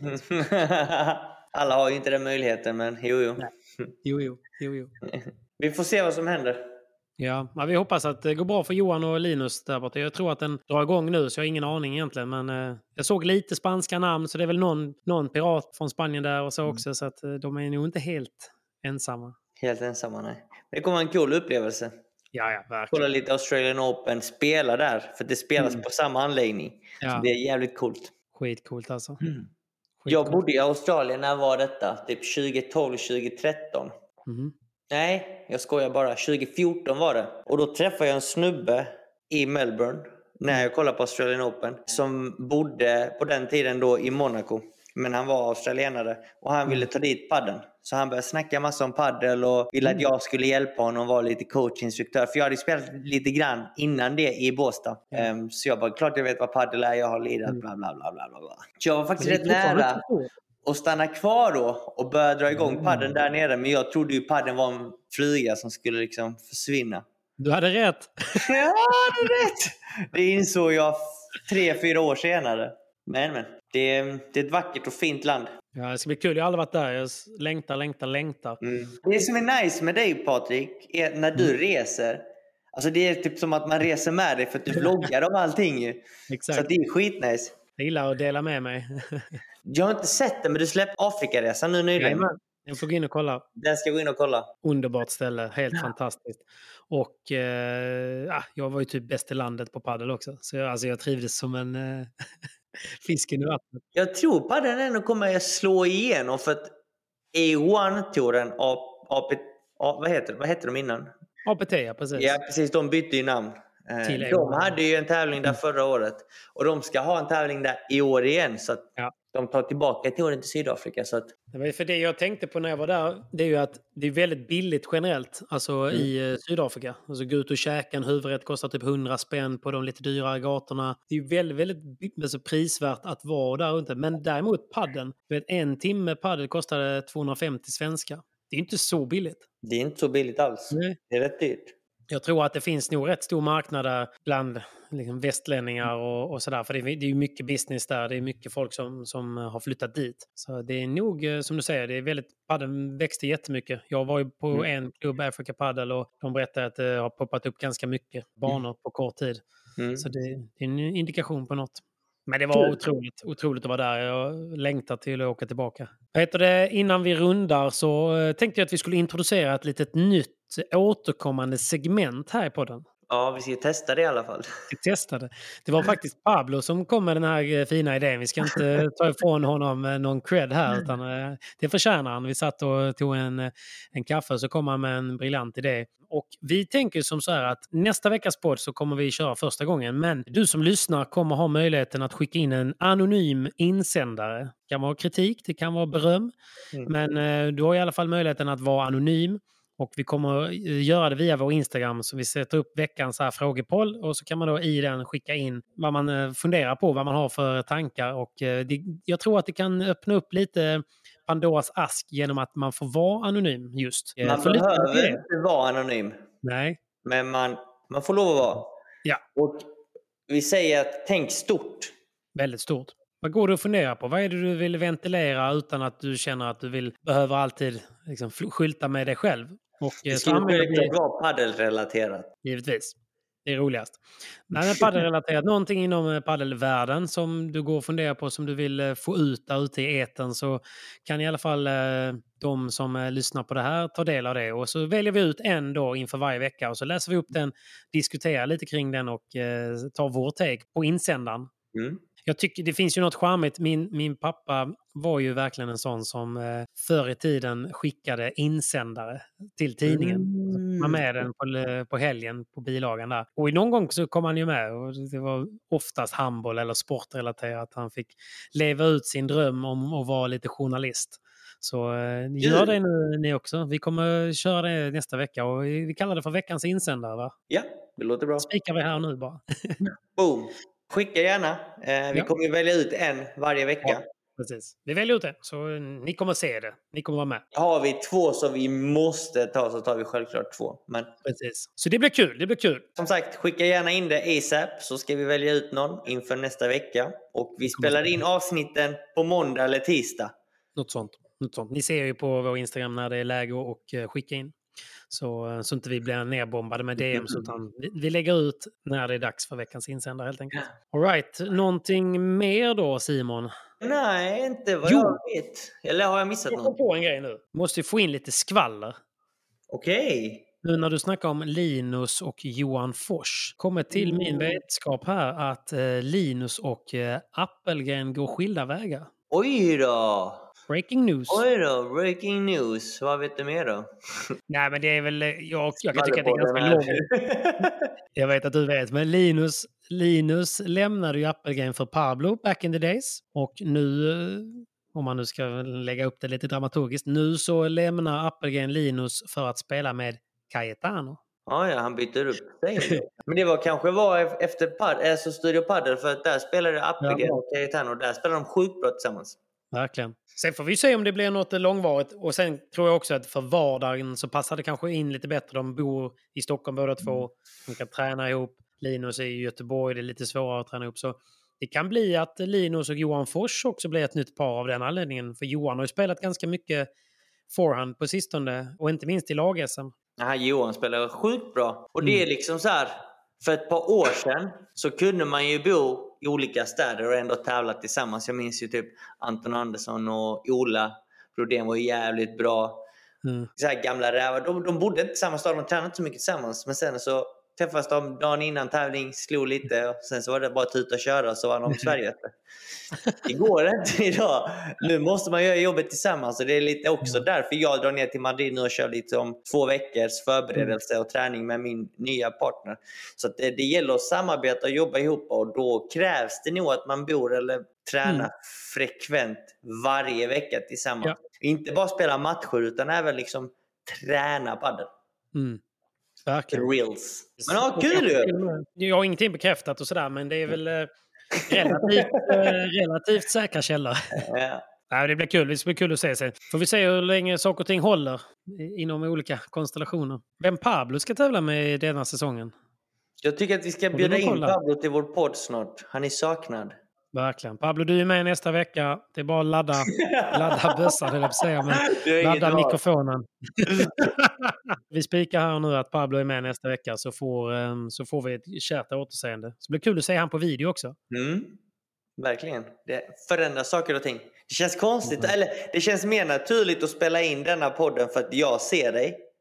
Alla har ju inte den möjligheten, men jo. Jo. Vi får se vad som händer. Ja, vi hoppas att det går bra för Johan och Linus där borta. Jag tror att den drar igång nu så jag har ingen aning egentligen. Men jag såg lite spanska namn så det är väl någon pirat från Spanien där och så också. Så att de är nog inte helt ensamma. Helt ensamma, nej. Det kommer vara en cool upplevelse. Ja, verkligen. Kolla lite Australian Open, spela där. För det spelas på samma anläggning. Ja. Så det är jävligt coolt. Skitcoolt alltså. Jag bodde i Australien, när var detta? Typ 2012, 2013. Nej, jag skojar bara. 2014 var det. Och då träffade jag en snubbe i Melbourne när jag kollade på Australian Open som bodde på den tiden då i Monaco. Men han var australienare och han ville ta dit padden. Så han började snacka massa om paddel och ville att jag skulle hjälpa honom och vara lite coachinstruktör. För jag hade spelat lite grann innan det i Båstad. Så jag bara, klart jag vet vad paddel är, jag har lirat bla bla bla bla bla. Så jag var faktiskt rätt nära att stanna kvar då och börja dra igång padden där nere. Men jag trodde ju padden var en flyga som skulle liksom försvinna. Du hade rätt. Jag hade rätt. Det insåg jag 3-4 år senare. Men det är ett vackert och fint land. Ja, det ska bli kul. Jag har aldrig varit där. Jag längtar. Det som är nice med dig, Patrik, är när du reser. Alltså det är typ som att man reser med dig för att du vloggar om allting ju. Exakt. Så det är skitnice. Jag gillar att dela med mig. Jag har inte sett det, men du släppte Afrikaresan nu nyligen. Jag får gå in och kolla. Den ska gå in och kolla. Underbart ställe, helt fantastiskt. Och jag var ju typ bäst i landet på paddel också. Så jag trivdes som en fisken i vattnet. Jag tror paddeln ändå kommer att slå igenom för att A1-touren vad heter de innan? APT, ja precis. Ja, precis. De bytte ju namn. De hade ju en tävling där förra året. Och de ska ha en tävling där i år igen. Så att de tar tillbaka touren till Sydafrika. Så att... Det var för det jag tänkte på när jag var där. Det är ju att det är väldigt billigt generellt. Alltså i Sydafrika. Alltså gå ut och käka en huvudrätt kostar typ 100 spänn på de lite dyrare gatorna. Det är ju väldigt, väldigt prisvärt att vara där ute. Men däremot padden. En timme paddel kostade 250 svenska. Det är inte så billigt. Det är inte så billigt alls. Nej. Det är rätt dyrt. Jag tror att det finns nog rätt stor marknad där bland liksom västlänningar och sådär. För det är ju mycket business där. Det är mycket folk som har flyttat dit. Så det är nog, som du säger, det är väldigt... Padden växte jättemycket. Jag var ju på en klubb, Africa Paddle, och de berättade att det har poppat upp ganska mycket banor på kort tid. Så det är en indikation på något. Men det var otroligt att vara där. Jag längtar till att åka tillbaka. Innan vi rundar så tänkte jag att vi skulle introducera ett litet nytt återkommande segment här i podden. Ja, vi ska testa det i alla fall. Vi testade. Det var faktiskt Pablo som kom med den här fina idén. Vi ska inte ta ifrån honom någon cred här, utan det förtjänar han. Vi satt och tog en kaffe och så kom han med en briljant idé. Och vi tänker som så här att nästa veckas podd så kommer vi köra första gången. Men du som lyssnar kommer ha möjligheten att skicka in en anonym insändare. Det kan vara kritik, det kan vara beröm. Men du har i alla fall möjligheten att vara anonym. Och vi kommer göra det via vår Instagram, så vi sätter upp veckans här frågepoll och så kan man då i den skicka in vad man funderar på, vad man har för tankar. Och jag tror att det kan öppna upp lite Pandoras ask genom att man får vara anonym just. Man behöver inte vara anonym. Nej. Men man får lov att vara. Ja. Och vi säger att tänk stort. Väldigt stort. Vad går du att fundera på? Vad är det du vill ventilera utan att du känner att du behöver alltid liksom skylta med dig själv? Och det skulle vara paddelrelaterat. Givetvis. Det är roligast. Men paddelrelaterat, någonting inom paddelvärlden som du går och funderar på, som du vill få ut där ute i etern, så kan i alla fall de som lyssnar på det här ta del av det. Och så väljer vi ut en då inför varje vecka och så läser vi upp den, diskuterar lite kring den och tar vår take på insändaren. Jag tycker det finns ju något charmigt. Min pappa var ju verkligen en sån som förr i tiden skickade insändare till tidningen. Man med den på helgen på bilagan där. Och någon gång så kom han ju med. Och det var oftast handboll eller sportrelaterat. Han fick leva ut sin dröm om att vara lite journalist. Så gör det nu ni också. Vi kommer köra det nästa vecka och vi kallar det för veckans insändare, va? Ja, det låter bra. Spikar vi här nu bara. Boom! Skicka gärna. Vi kommer välja ut en varje vecka. Ja, precis. Vi väljer ut det, så ni kommer se det. Ni kommer vara med. Har vi 2 som vi måste ta, så tar vi självklart 2. Men... Precis. Så det blir kul, det blir kul. Som sagt, skicka gärna in det ASAP, så ska vi välja ut någon inför nästa vecka. Och vi spelar in avsnitten på måndag eller tisdag. Något sånt. Ni ser ju på vår Instagram när det är läge att skicka in. Så inte vi blir nerbombade med DMs, utan vi lägger ut när det är dags för veckans insändare helt enkelt. All right. Någonting mer då, Simon? Nej, inte vad jag vet. Eller har jag missat något? Jag får på en grej nu. Måste ju få in lite skvaller. Okej. Nu när du snackar om Linus och Johan Fors, kommer till min vetskap här att Linus och Appelgren går skilda vägar. Oj då! Breaking news. Oj då, breaking news. Vad vet du mer då? Nej, men det är väl... Jag kan tycka att det är ganska logiskt. Jag vet att du vet, men Linus lämnade ju Appelgren för Pablo back in the days. Och nu, om man nu ska lägga upp det lite dramaturgiskt, nu så lämnar Appelgren Linus för att spela med Cayetano. Ja, han byter upp sig. Men det kanske var efter Studio Padel, för att där spelade Appelgren och Cayetano, och där spelade de sjukt bra tillsammans. Verkligen. Sen får vi se om det blir något långvarigt. Och sen tror jag också att för vardagen så passar det kanske in lite bättre. De bor i Stockholm båda två. De kan träna ihop. Linus är i Göteborg. Det är lite svårare att träna ihop. Så det kan bli att Linus och Johan Fors också blir ett nytt par av den anledningen. För Johan har ju spelat ganska mycket forehand på sistone. Och inte minst i lag-SM. Ja, Johan spelar sjukt bra. Och det är liksom så här... För ett par år sedan så kunde man ju bo i olika städer och ändå tävla tillsammans. Jag minns ju typ Anton Andersson och Ola Brodén var ju jävligt bra. Så här gamla rävar. De bodde inte i samma stad, de tränade inte så mycket tillsammans. Men sen så träffades de dagen innan tävling, slog lite och sen så var det bara att ut och köra, så var de i Sverige. Det går inte idag. Nu måste man göra jobbet tillsammans, och det är lite också därför jag drar ner till Madrid nu och kör lite om 2 veckors förberedelse och träning med min nya partner. Så att det gäller att samarbeta och jobba ihop, och då krävs det nog att man bor eller tränar frekvent varje vecka tillsammans. Ja. Inte bara spela matcher utan även liksom träna padel. Verkligen. Reels. Men ja, kul ju! Jag har ingenting bekräftat och sådär, men det är väl relativt säkra källor. Ja. Ja, det blir kul. Det blir kul att se. Får vi se hur länge saker och ting håller inom olika konstellationer. Vem Pablo ska tävla med denna säsongen? Jag tycker att vi ska bjuda in Pablo till vår podd snart. Han är saknad. Verkligen. Pablo, du är med nästa vecka. Det är bara att ladda bössan, eller säga, men ladda mikrofonen. Vi spikar här nu att Pablo är med nästa vecka, så får vi ett kärt återseende. Så det blir kul att se han på video också. Verkligen. Det förändrar saker och ting. Det känns konstigt, eller det känns mer naturligt att spela in denna podden för att jag ser dig.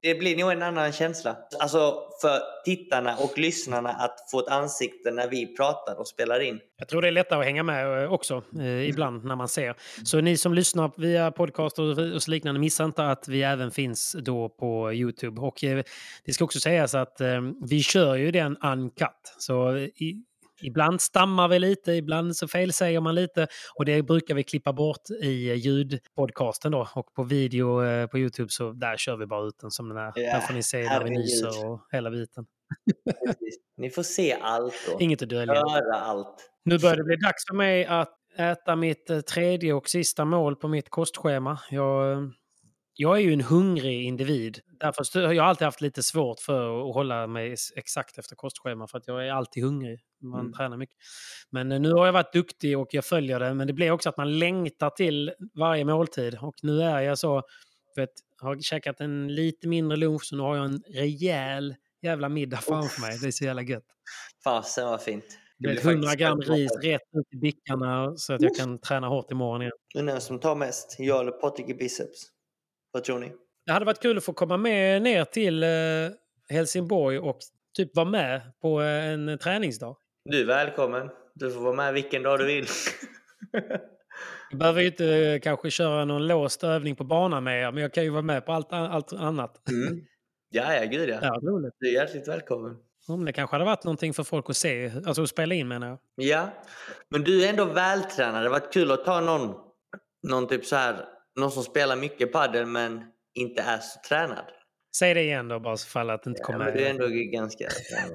det blir nog en annan känsla. Alltså för tittarna och lyssnarna att få ett ansikte när vi pratar och spelar in. Jag tror det är lättare att hänga med också ibland när man ser. Så ni som lyssnar via podcast och så liknande, missa inte att vi även finns då på YouTube. Och det ska också sägas att vi kör ju den uncut. Så ibland stammar vi lite, ibland så felsäger man lite. Och det brukar vi klippa bort i ljudpodcasten då. Och på video på YouTube så där kör vi bara ut den som den är. Där får ni se när vi nyser och hela biten. Ni får se allt då. Inget att dölja. Höra allt. Nu börjar det bli dags för mig att äta mitt tredje och sista mål på mitt kostschema. Jag är ju en hungrig individ. Därför har jag alltid haft lite svårt för att hålla mig exakt efter kostschema. För att jag är alltid hungrig. Man tränar mycket. Men nu har jag varit duktig och jag följer det. Men det blir också att man längtar till varje måltid. Och nu är jag så... Jag har käkat en lite mindre lunch så nu har jag en rejäl jävla middag framför mig. Det är så jävla gött. Fasen vad fint. Det är 100 gram ris rätt ut i bickarna så att jag kan träna hårt imorgon igen. Den som tar mest, jag eller Patrik i biceps. Vad tror ni? Det hade varit kul att få komma med ner till Helsingborg och typ vara med på en träningsdag. Du är välkommen. Du får vara med vilken dag du vill. Jag behöver ju inte kanske köra någon låst övning på banan med er, men jag kan ju vara med på allt annat. Ja, gud ja. Ja, roligt. Du är hjärtligt välkommen. Det kanske hade varit någonting för folk att se, alltså att spela in menar jag. Ja, men du är ändå vältränad. Det hade varit kul att ta någon typ så här, någon som spelar mycket padel men inte är så tränad. Säg det igen då bara så fall att det inte kommer. Men det är ändå ganska...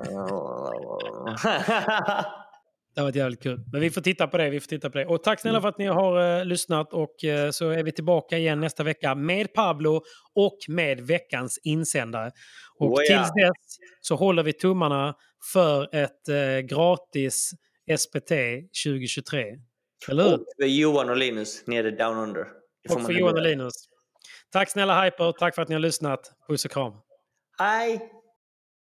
Det har varit jävligt kul. Men vi får titta på det. Och tack snälla för att ni har lyssnat. Och så är vi tillbaka igen nästa vecka med Pablo och med veckans insändare. Och tills dess så håller vi tummarna för ett gratis SPT 2023. Eller hur? Och för Johan och Linus nere Down Under. Och för Johan och Linus. Tack snälla Hyper. Tack för att ni har lyssnat. Puss och kram. Hej!